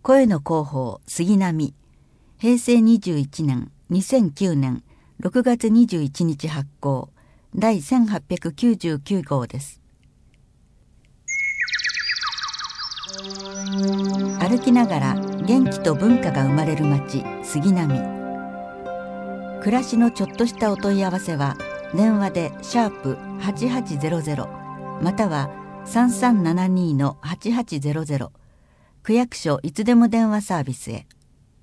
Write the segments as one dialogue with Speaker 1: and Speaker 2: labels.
Speaker 1: 声の広報杉並、平成21年2009年6月21日発行、第1899号です。歩きながら元気と文化が生まれる街杉並。暮らしのちょっとしたお問い合わせは電話で#8800または3372-8800、区役所いつでも電話サービスへ。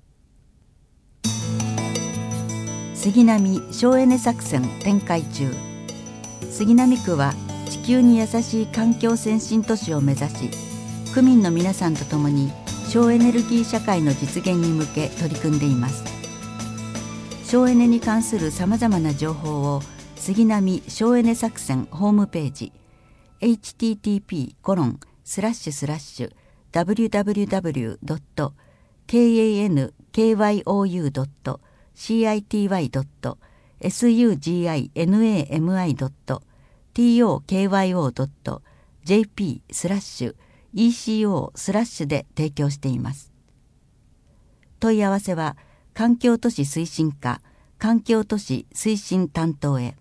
Speaker 1: 杉並省エネ作戦展開中。杉並区は地球に優しい環境先進都市を目指し、区民の皆さんと共に省エネルギー社会の実現に向け取り組んでいます。省エネに関するさまざまな情報を杉並省エネ作戦ホームページ http://www.kyankyou.city.tokyo.jp/eco/de提供しています。問い合わせは環境都市推進課環境都市推進担当へ。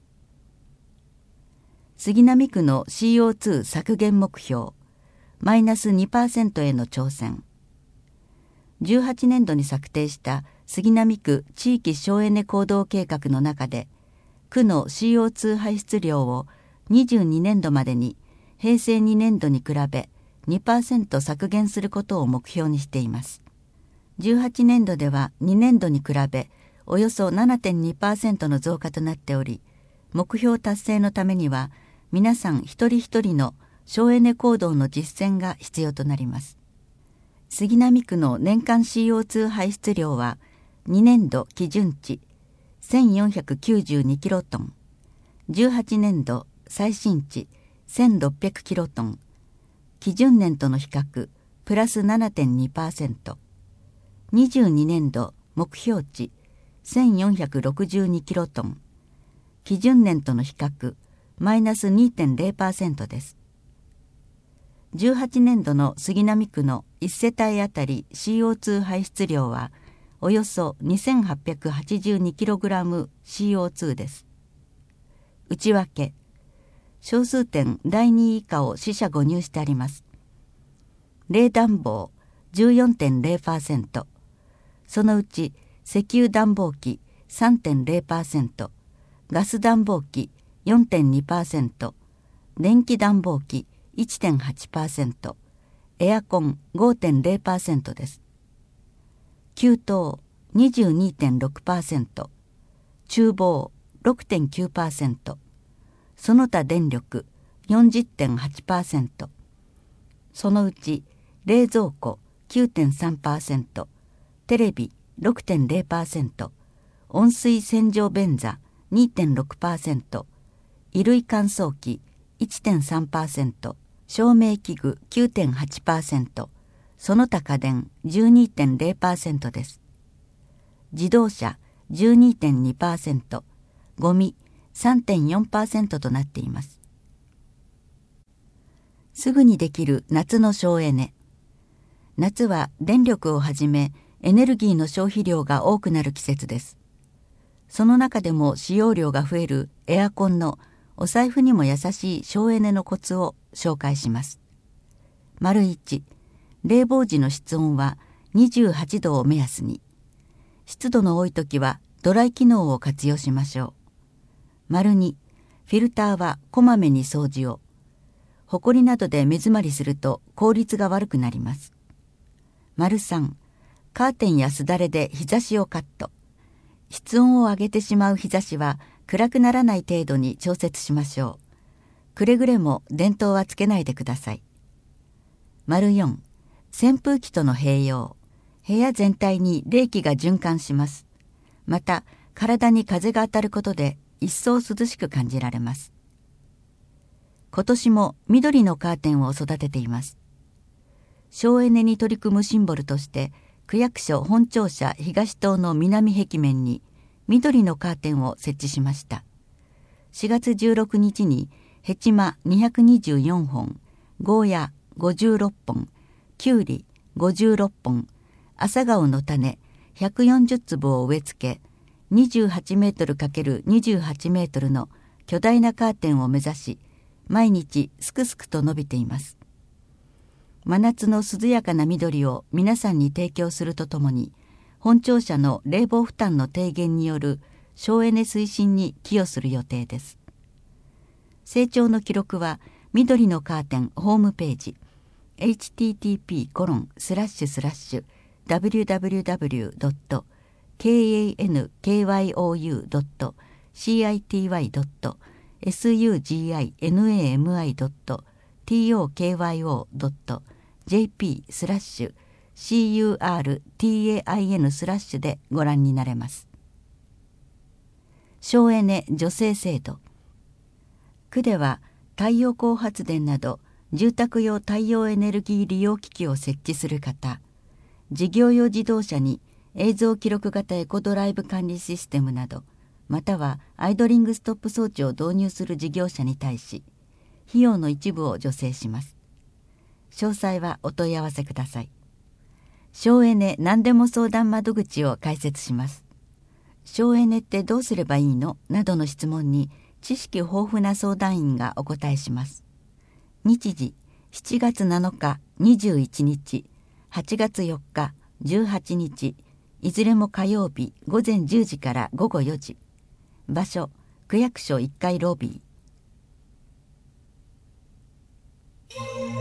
Speaker 1: 杉並区の CO2 削減目標マイナス 2% への挑戦。18年度に策定した杉並区地域省エネ行動計画の中で、区の CO2 排出量を22年度までに平成2年度に比べ 2% 削減することを目標にしています。18年度では2年度に比べおよそ 7.2% の増加となっており、目標達成のためには皆さん一人一人の省エネ行動の実践が必要となります。杉並区の年間 CO2 排出量は2年度基準値1492キロトン、18年度最新値1600キロトン、基準年との比較プラス 7.2%、22年度目標値1462キロトン、基準年との比較マイナス 2.0% です。18年度の杉並区の1世帯あたり CO2 排出量はおよそ 2882kg CO2 です。内訳、小数点第2位以下を四捨五入してあります。冷暖房 14.0%、そのうち石油暖房機 3.0%、ガス暖房機 4.2%、電気暖房機 1.8%、エアコン 5.0% です。給湯 22.6%、厨房 6.9%、その他電力 40.8%、そのうち冷蔵庫 9.3%、テレビ 6.0%、温水洗浄便座 2.6%、衣類乾燥機 1.3%、照明器具 9.8%、その他家電 12.0% です。自動車 12.2%、ゴミ 3.4% となっています。すぐにできる夏の省エネ。夏は電力をはじめエネルギーの消費量が多くなる季節です。その中でも使用量が増えるエアコンのお財布にも優しい省エネのコツを紹介します。1、冷房時の室温は28度を目安に。湿度の多い時はドライ機能を活用しましょう。2、フィルターはこまめに掃除を。ほこりなどで目詰まりすると効率が悪くなります。3、カーテンやすだれで日差しをカット。室温を上げてしまう日差しは暗くならない程度に調節しましょう。くれぐれも電灯はつけないでください。4、扇風機との併用。部屋全体に冷気が循環します。また体に風が当たることで一層涼しく感じられます。今年も緑のカーテンを育てています。省エネに取り組むシンボルとして区役所本庁舎東棟の南壁面に緑のカーテンを設置しました。4月16日にヘチマ224本、ゴーヤ56本、キュウリ56本、 朝顔の種140粒を植え付け、28メートル ×28 メートルの巨大なカーテンを目指し、毎日すくすくと伸びています。真夏の涼やかな緑を皆さんに提供するとともに、本庁舎の冷房負担の低減による省エネ推進に寄与する予定です。成長の記録は緑のカーテンホームページ http://www.kanyoyu.sugimoi.tokyo.curtain/でご覧になれます。省エネ助成制度。区では太陽光発電など住宅用太陽エネルギー利用機器を設置する方、事業用自動車に映像記録型エコドライブ管理システムなど、またはアイドリングストップ装置を導入する事業者に対し、費用の一部を助成します。詳細はお問い合わせください。省エネ何でも相談窓口を開設します。省エネってどうすればいいのなどの質問に知識豊富な相談員がお答えします。日時7月7日21日、8月4日18日、いずれも火曜日午前10時から午後4時。場所区役所1階ロビー。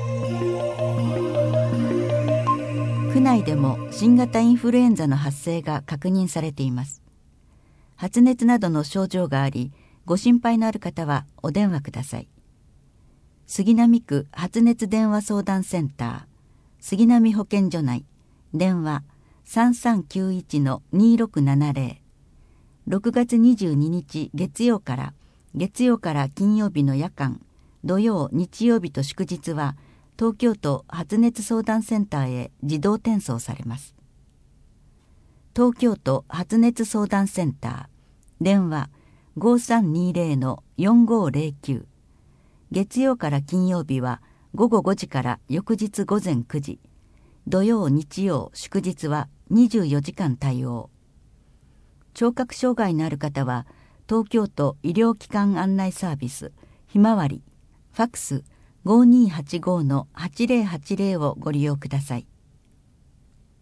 Speaker 1: 区内でも新型インフルエンザの発生が確認されています。発熱などの症状があり、ご心配のある方はお電話ください。杉並区発熱電話相談センター、杉並保健所内、電話 3391-2670。6月22日月曜から金曜日の夜間、土曜日曜日と祝日は東京都発熱相談センターへ自動転送されます。東京都発熱相談センター、電話 5320-4509。月曜から金曜日は午後5時から翌日午前9時、土曜日曜祝日は24時間対応。聴覚障害のある方は東京都医療機関案内サービスひまわり、ファクス 5285-8080 をご利用ください。